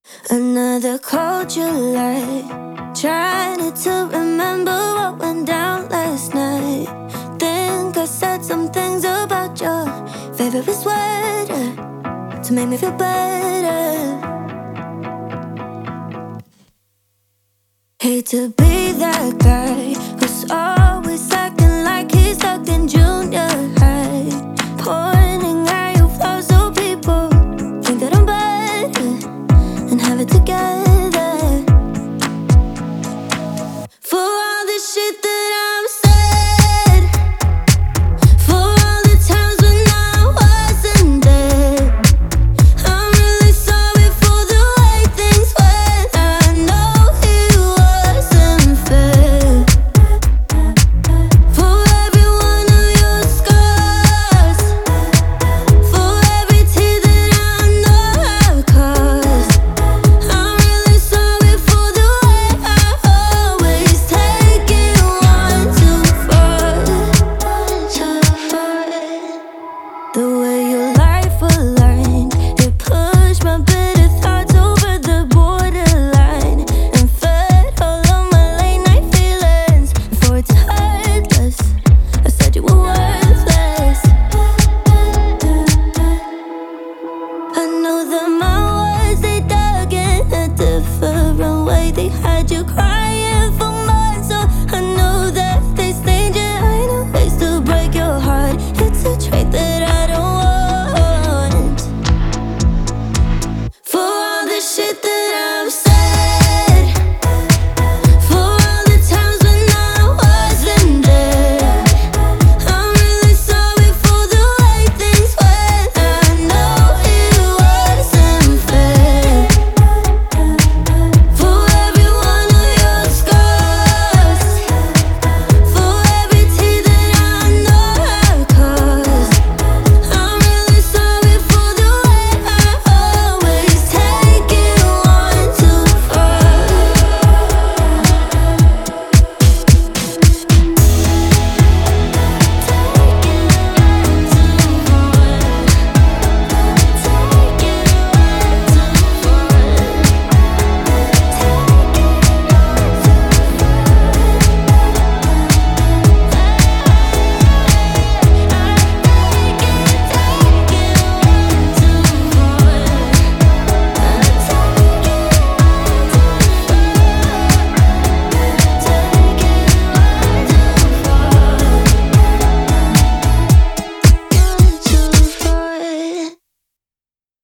Another cold July, trying to remember what went down last night. Think I said some things about your favorite sweater to make me feel better. Hate to be that guy who's always acting like he's stuck in junior high, pointing at your flaws so people think that I'm better and have it together. For all the shit that I'm said, for all the times when I wasn't there, I'm really sorry for the way things went. I know it wasn't fair. For every one of your scars, for every tear that I know I've caused, I'm really sorry for the way I always take it one too far. The way your life aligned, it pushed my bitter thoughts over the borderline and fed all of my late night feelings. Before it's heartless, I said you were worthless. I know that my words, they dug in a different way. They had you cry